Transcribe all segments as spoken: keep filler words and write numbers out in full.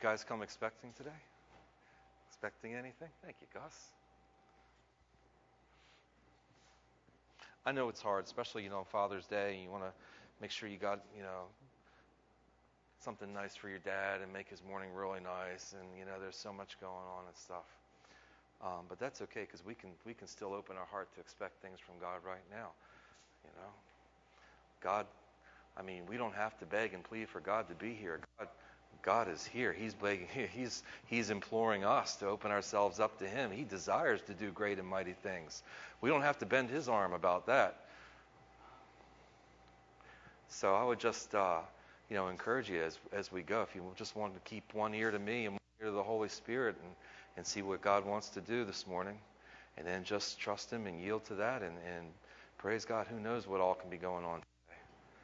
guys come expecting today? Expecting anything? Thank you, Gus. I know it's hard, especially, you know, Father's Day, and you want to make sure you got, you know, something nice for your dad and make his morning really nice. And, you know, there's so much going on and stuff. Um, but that's okay, because we can we can still open our heart to expect things from God right now. You know, God, I mean, we don't have to beg and plead for God to be here. God, God is here. He's begging. He's He's imploring us to open ourselves up to Him. He desires to do great and mighty things. We don't have to bend His arm about that. So I would just, uh, you know, encourage you as as we go. If you just want to keep one ear to me and one ear to the Holy Spirit, and and see what God wants to do this morning, and then just trust Him and yield to that, and, and praise God. Who knows what all can be going on today?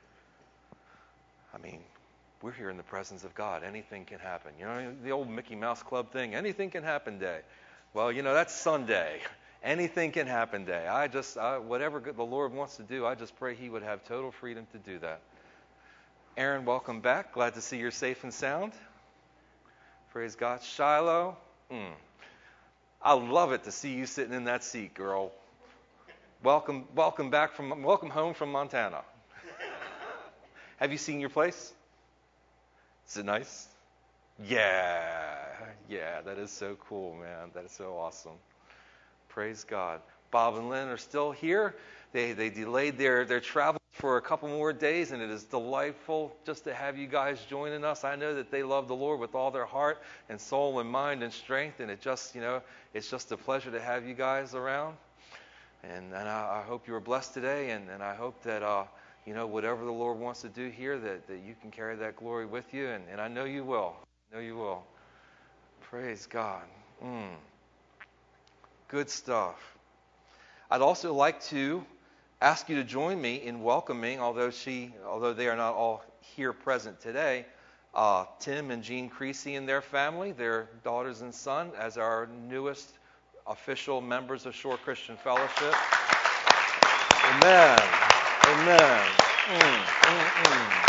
I mean, we're here in the presence of God. Anything can happen. You know, the old Mickey Mouse Club thing, anything can happen day. Well, you know, that's Sunday. Anything can happen day. I just, I, whatever the Lord wants to do, I just pray He would have total freedom to do that. Aaron, welcome back. Glad to see you're safe and sound. Praise God. Shiloh. Mm. I love it to see you sitting in that seat, girl. Welcome, welcome back from, welcome home from Montana. Have you seen your place? Is it nice? Yeah, yeah, that is so cool, man. That is so awesome. Praise God. Bob and Lynn are still here. They they delayed their their travel for a couple more days, and it is delightful just to have you guys joining us. I know that they love the Lord with all their heart and soul and mind and strength, and it just, you know, it's just a pleasure to have you guys around. And and I, I hope you were blessed today, and, and I hope that, uh, you know, whatever the Lord wants to do here, that, that you can carry that glory with you, and, and I know you will. I know you will. Praise God. Mm. Good stuff. I'd also like to ask you to join me in welcoming, although she, although they are not all here present today, uh, Tim and Jean Creasy and their family, their daughters and son, as our newest official members of Shore Christian Fellowship. Amen. Amen. Mm, mm, mm.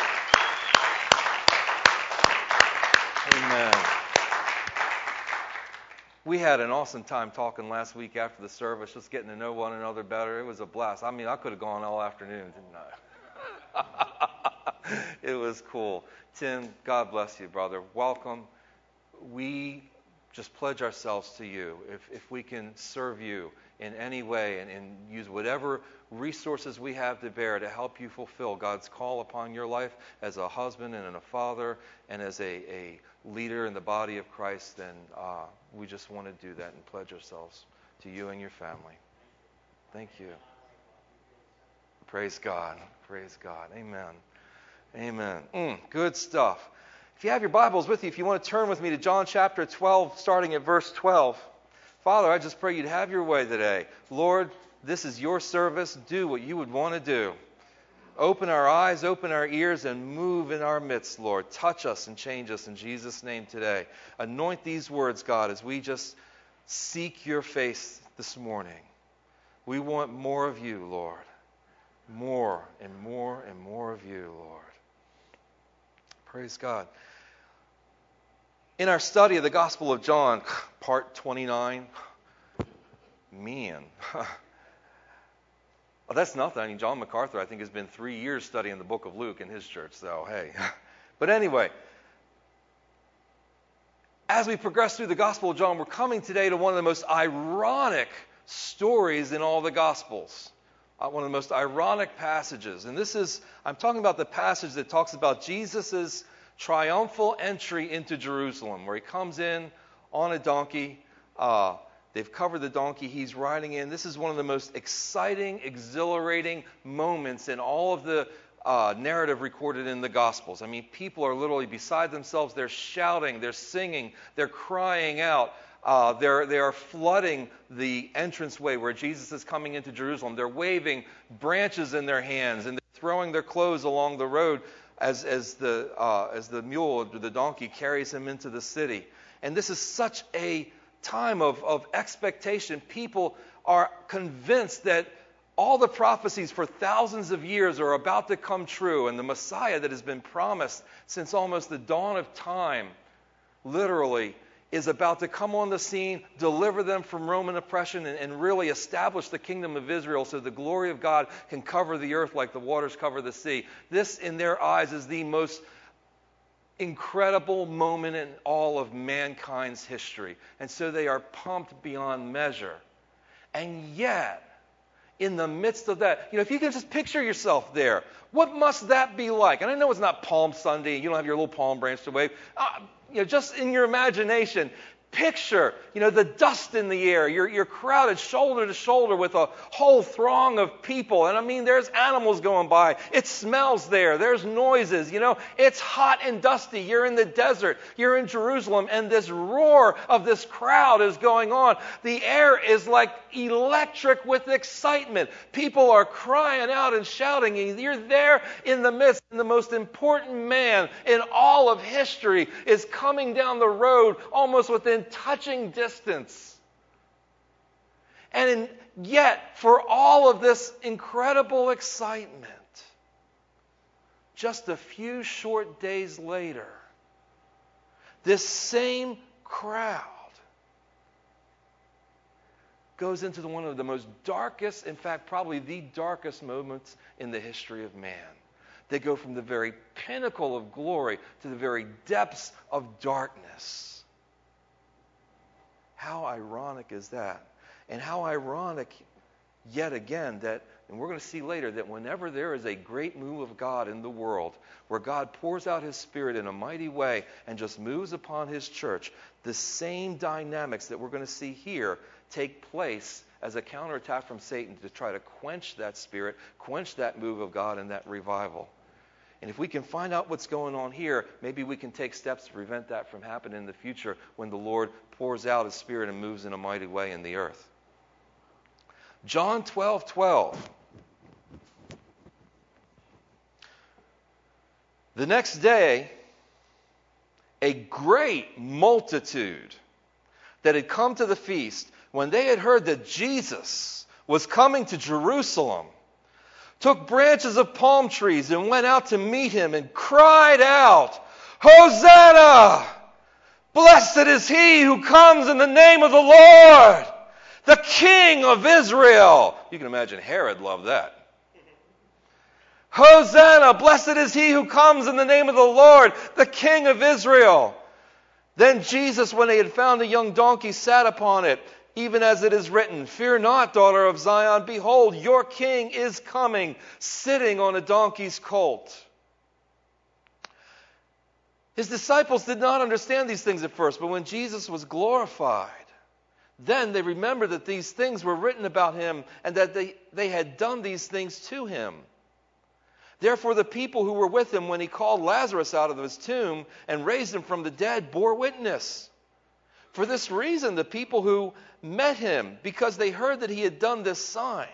Amen. We had an awesome time talking last week after the service, just getting to know one another better. It was a blast. I mean, I could have gone all afternoon, didn't I? It was cool. Tim, God bless you, brother. Welcome. We just pledge ourselves to you. If if we can serve you in any way and, and use whatever resources we have to bear to help you fulfill God's call upon your life as a husband and a father and as a, a leader in the body of Christ, then uh, we just want to do that and pledge ourselves to you and your family. Thank you. Praise God. Praise God. Amen. Amen. Mm, good stuff. If you have your Bibles with you, if you want to turn with me to John chapter twelve, starting at verse twelve. Father, I just pray you'd have your way today. Lord, this is your service. Do what you would want to do. Open our eyes, open our ears, and move in our midst, Lord. Touch us and change us in Jesus' name today. Anoint these words, God, as we just seek your face this morning. We want more of you, Lord. More and more and more of you, Lord. Praise God. In our study of the Gospel of John, part twenty-nine, man, well, that's nothing. I mean, John MacArthur, I think, has been three years studying the book of Luke in his church, so hey. But anyway, as we progress through the Gospel of John, we're coming today to one of the most ironic stories in all the Gospels. Uh, one of the most ironic passages. And this is, I'm talking about the passage that talks about Jesus' triumphal entry into Jerusalem, where he comes in on a donkey. Uh, they've covered the donkey. He's riding in. This is one of the most exciting, exhilarating moments in all of the uh, narrative recorded in the Gospels. I mean, people are literally beside themselves. They're shouting. They're singing. They're crying out. Uh, they're, they are flooding the entranceway where Jesus is coming into Jerusalem. They're waving branches in their hands, and they're throwing their clothes along the road as, as, the, uh, as the mule or the donkey carries him into the city. And this is such a time of, of expectation. People are convinced that all the prophecies for thousands of years are about to come true, and the Messiah that has been promised since almost the dawn of time literally, is about to come on the scene, deliver them from Roman oppression, and, and really establish the kingdom of Israel so the glory of God can cover the earth like the waters cover the sea. This, in their eyes, is the most incredible moment in all of mankind's history. And so they are pumped beyond measure. And yet, in the midst of that, you know, if you can just picture yourself there, what must that be like? And I know it's not Palm Sunday, you don't have your little palm branch to wave. Uh, you know, just in your imagination, picture, you know, the dust in the air. You're, you're crowded shoulder to shoulder with a whole throng of people. And I mean, there's animals going by. It smells there. There's noises. You know, it's hot and dusty. You're in the desert. You're in Jerusalem. And this roar of this crowd is going on. The air is like electric with excitement. People are crying out and shouting. And you're there in the midst. And the most important man in all of history is coming down the road almost within touching distance. And in, yet, for all of this incredible excitement, just a few short days later, this same crowd goes into the, one of the most darkest, in fact, probably the darkest moments in the history of man. They go from the very pinnacle of glory to the very depths of darkness. How ironic is that? And how ironic, yet again, that, and we're going to see later, that whenever there is a great move of God in the world, where God pours out His Spirit in a mighty way and just moves upon His church, the same dynamics that we're going to see here take place as a counterattack from Satan to try to quench that Spirit, quench that move of God and that revival. And if we can find out what's going on here, maybe we can take steps to prevent that from happening in the future when the Lord pours out His Spirit and moves in a mighty way in the earth. John twelve twelve. The next day, a great multitude that had come to the feast, when they had heard that Jesus was coming to Jerusalem, took branches of palm trees and went out to meet Him and cried out, "Hosanna! Blessed is He who comes in the name of the Lord, the King of Israel." You can imagine Herod loved that. "Hosanna! Blessed is He who comes in the name of the Lord, the King of Israel." Then Jesus, when they had found a young donkey, sat upon it, even as it is written, "Fear not, daughter of Zion, behold, your king is coming, sitting on a donkey's colt." His disciples did not understand these things at first, but when Jesus was glorified, then they remembered that these things were written about Him and that they, they had done these things to Him. Therefore the people who were with Him when He called Lazarus out of his tomb and raised him from the dead bore witness. For this reason, the people who met Him, because they heard that He had done this sign.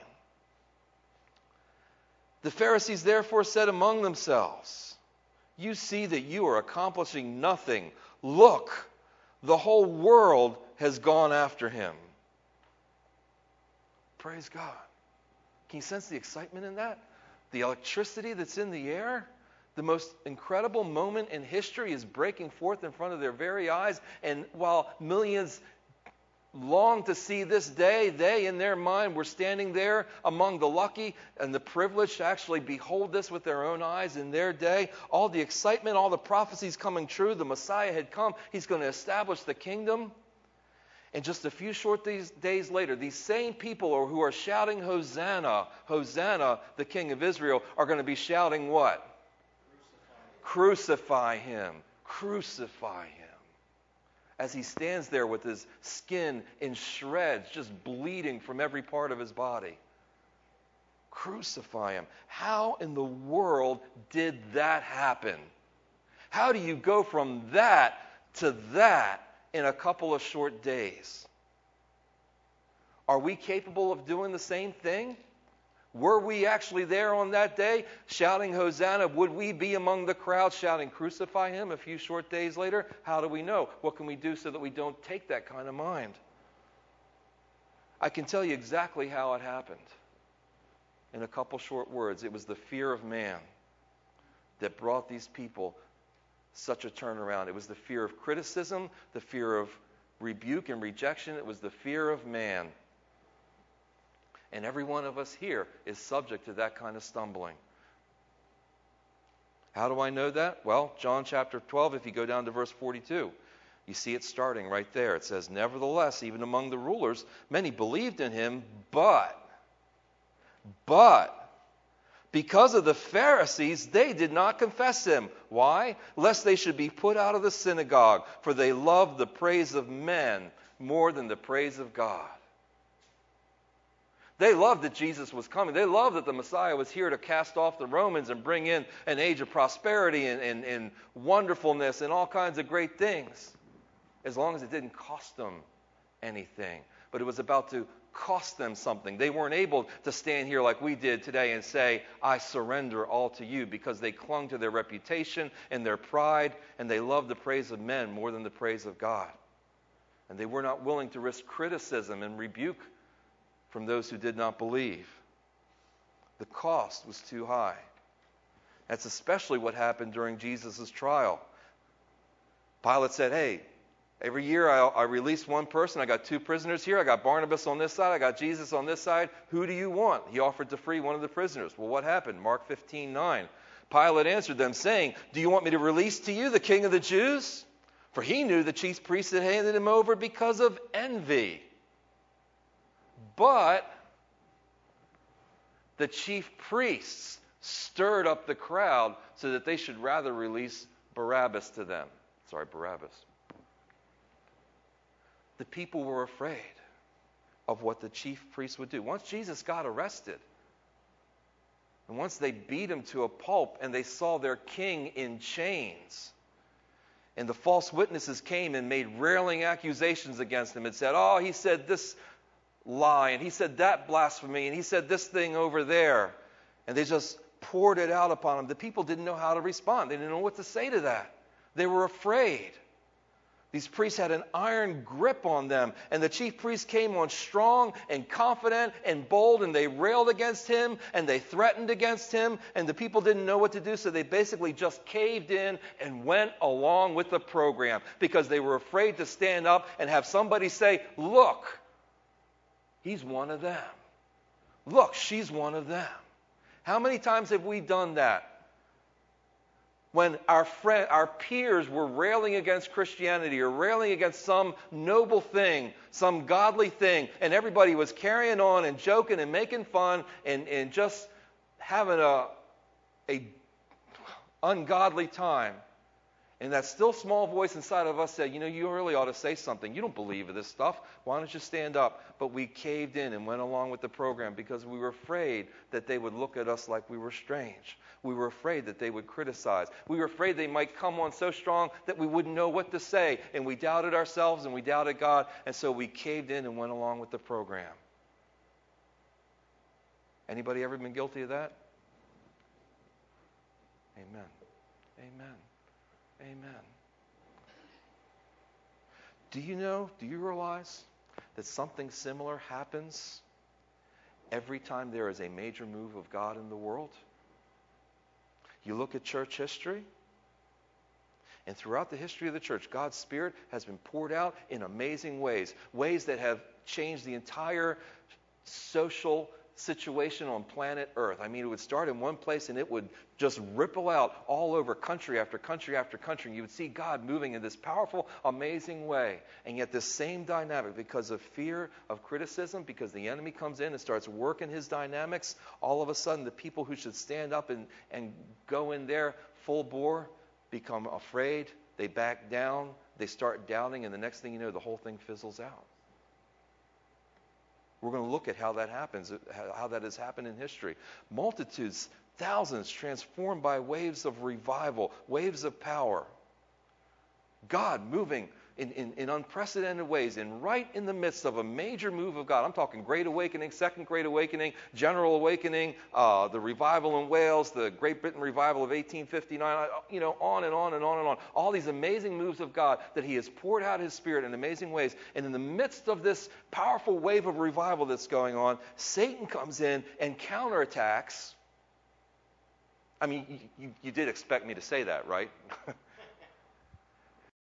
The Pharisees therefore said among themselves, "You see that you are accomplishing nothing. Look, the whole world has gone after Him." Praise God. Can you sense the excitement in that? The electricity that's in the air? The most incredible moment in history is breaking forth in front of their very eyes. And while millions long to see this day, they in their mind were standing there among the lucky and the privileged to actually behold this with their own eyes in their day. All the excitement, all the prophecies coming true. The Messiah had come. He's going to establish the kingdom. And just a few short days, days later, these same people who are shouting, "Hosanna, Hosanna, the King of Israel," are going to be shouting what? Crucify Him. Crucify Him. As He stands there with His skin in shreds, just bleeding from every part of His body. Crucify Him. How in the world did that happen? How do you go from that to that in a couple of short days? Are we capable of doing the same thing? Were we actually there on that day shouting Hosanna? Would we be among the crowd shouting Crucify Him a few short days later? How do we know? What can we do so that we don't take that kind of mind? I can tell you exactly how it happened. In a couple short words, it was the fear of man that brought these people such a turnaround. It was the fear of criticism, the fear of rebuke and rejection. It was the fear of man. And every one of us here is subject to that kind of stumbling. How do I know that? Well, John chapter twelve, if you go down to verse forty-two, you see it starting right there. It says, nevertheless, even among the rulers, many believed in him, but, but, because of the Pharisees, they did not confess him. Why? Lest they should be put out of the synagogue, for they loved the praise of men more than the praise of God. They loved that Jesus was coming. They loved that the Messiah was here to cast off the Romans and bring in an age of prosperity and, and, and wonderfulness and all kinds of great things, as long as it didn't cost them anything. But it was about to cost them something. They weren't able to stand here like we did today and say, I surrender all to you, because they clung to their reputation and their pride, and they loved the praise of men more than the praise of God. And they were not willing to risk criticism and rebuke from those who did not believe. The cost was too high. That's especially what happened during Jesus' trial. Pilate said, hey, every year I, I release one person. I got two prisoners here. I got Barnabas on this side. I got Jesus on this side. Who do you want? He offered to free one of the prisoners. Well, what happened? Mark fifteen nine. Pilate answered them, saying, do you want me to release to you the king of the Jews? For he knew the chief priests had handed him over because of envy. But the chief priests stirred up the crowd so that they should rather release Barabbas to them. Sorry, Barabbas. The people were afraid of what the chief priests would do. Once Jesus got arrested, and once they beat him to a pulp and they saw their king in chains, and the false witnesses came and made railing accusations against him and said, oh, he said this lie, and he said that blasphemy, and he said this thing over there. And they just poured it out upon him. The people didn't know how to respond. They didn't know what to say to that. They were afraid. These priests had an iron grip on them, and the chief priests came on strong and confident and bold, and they railed against him, and they threatened against him, and the people didn't know what to do, so they basically just caved in and went along with the program because they were afraid to stand up and have somebody say, look, he's one of them. Look, she's one of them. How many times have we done that? When our friend, our peers were railing against Christianity or railing against some noble thing, some godly thing, and everybody was carrying on and joking and making fun and, and just having a, a ungodly time. And that still small voice inside of us said, you know, you really ought to say something. You don't believe in this stuff. Why don't you stand up? But we caved in and went along with the program because we were afraid that they would look at us like we were strange. We were afraid that they would criticize. We were afraid they might come on so strong that we wouldn't know what to say. And we doubted ourselves and we doubted God. And so we caved in and went along with the program. Anybody ever been guilty of that? Amen. Amen. Amen. Do you know, do you realize that something similar happens every time there is a major move of God in the world? You look at church history, and throughout the history of the church, God's Spirit has been poured out in amazing ways, ways that have changed the entire social situation on planet Earth. I mean, it would start in one place and it would just ripple out all over country after country after country. And you would see God moving in this powerful, amazing way. And yet this same dynamic, because of fear of criticism, because the enemy comes in and starts working his dynamics, all of a sudden the people who should stand up and, and go in there full bore become afraid. They back down. They start doubting. And the next thing you know, the whole thing fizzles out. We're going to look at how that happens, how that has happened in history. Multitudes, thousands transformed by waves of revival, waves of power. God moving in, in, in unprecedented ways, and right in the midst of a major move of God. I'm talking Great Awakening, Second Great Awakening, General Awakening, uh, the revival in Wales, the Great Britain revival of eighteen fifty-nine, you know, on and on and on and on. All these amazing moves of God that He has poured out His Spirit in amazing ways. And in the midst of this powerful wave of revival that's going on, Satan comes in and counterattacks. I mean, you, you, you did expect me to say that, right?